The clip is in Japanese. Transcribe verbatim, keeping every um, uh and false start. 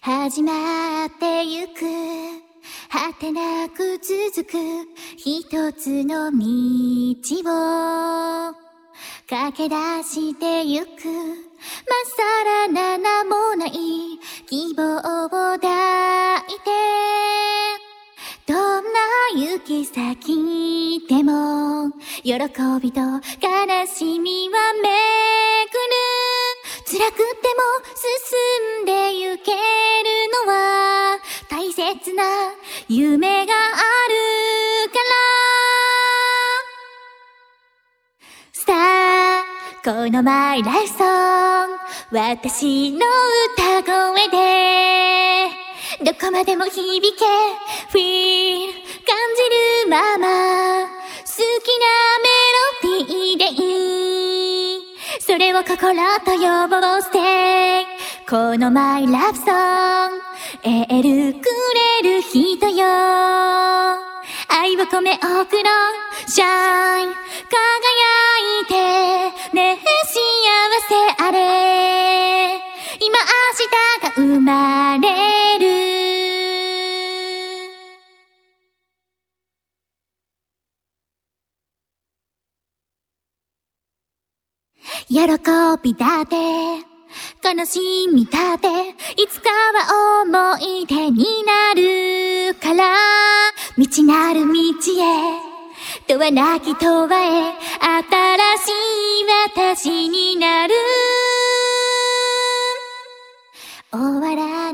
始まってゆく果てなく続く一つの道を駆け出してゆくまっさらな名もない希望を抱いてどんな行き先でも喜びと悲しみは巡る辛くても進んでゆけるのは大切な夢があるからさあこのマイライフソング私の歌声でどこまでも響け Feel 感じるまま好きなメロディーでいいそれを心と呼ぼうしてこのマイラブソングエールくれる人よ愛を込め送ろうシャイン輝いてね幸せあれ今明日が生まれる喜びだって悲しみだっていつかは思い出になるから道なる道へとはなきとはへ新しい私になるお笑い